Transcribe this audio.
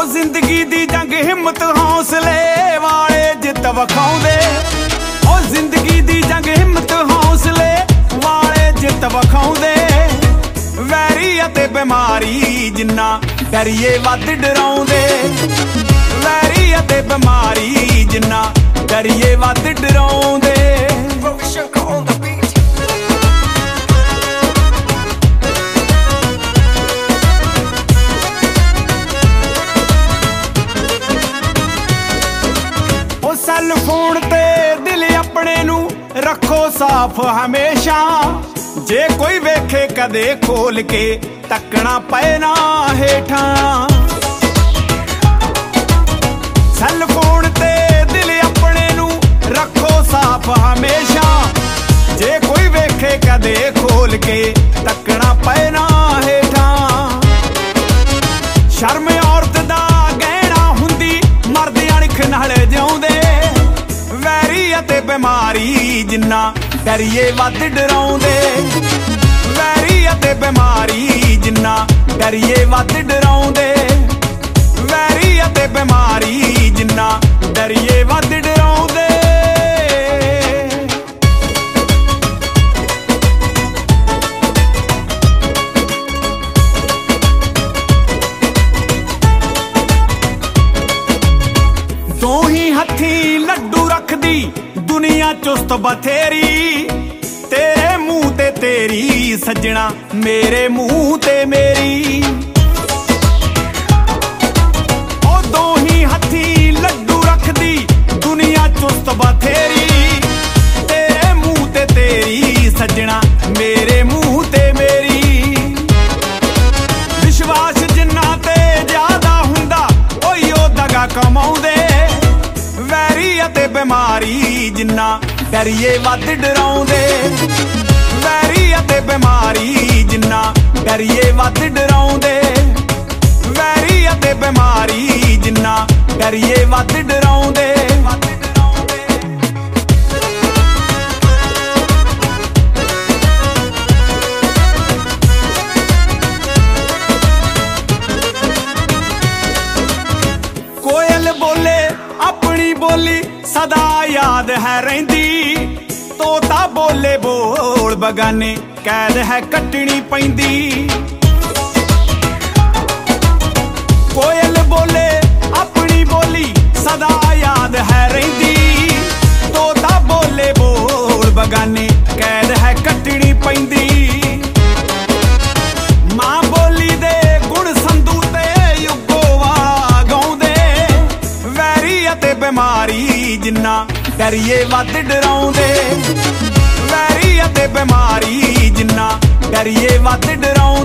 ओ जिंदगी दी जंग हिम्मत हौसले वाले जित वखाउंदे। ओ जिंदगी दी जंग हिम्मत हौसले वाले जित वखाउंदे। वैरी अते बीमारी जिन्ना डरिए वध डराउंदे। वैरी अते बीमारी जिन्ना डरिए वध डराउंदे। सैल फोन ते दिल अपने नू रखो साफ हमेशा। जे कोई वेखे कदे खोल के तकना पे ना हेठा। सैल फोन ते दिल अपने नू रखो साफ हमेशा। जे कोई वेखे कदे खोल के तकना पे ना हेठा। शर्म औरत दा गहना हुंदी मर्द अणख नाल जिउंदे। वैरी अते बीमारी जिन्ना डरिए वध डराउंदे। वैरी अते बीमारी जिन्ना डरिए वध डराउंदे। वैरी अते बीमारी जिन्ना डरिए वध डराउंदे। दो ही हथी लड्डू रखदी दुनिया चुस्त बथेरी। तेरे मुंह ते तेरी सजना मेरे मुंह ते मेरी। ओ दो ही हथी लड्डू रखदी दुनिया चुस्त बथेरी। तेरे मुंह ते तेरी सजना मेरे मुंह ते मेरी। विश्वास जिन्ना ते ज्यादा हुंदा ओही ओ दगा कमाउंदे। वैरी अते बीमारी जिन्ना डरिए वध डराउंदे। वैरी अते बीमारी जिन्ना डरिए वध डराउंदे। वैरी अते बीमारी जिन्ना डरिए वध डराउंदे। कोयल बोले अपनी बोली सदा याद है रहिंदी। तोता बोले बोल बगाने कैद है कटनी पैंदी। कोयल बोले अपनी बोली सदा याद है रहिंदी। तोता बोले बोल बगाने कैद है कटनी पैंदी। मां बोली दे गुण संधू ते युगोवा गाउंदे। वैरी अते बीमारी जिन्ना डरिए वध डराउंदे। वैरी अते बीमारी जिन्ना डरिए वध डराउंदे।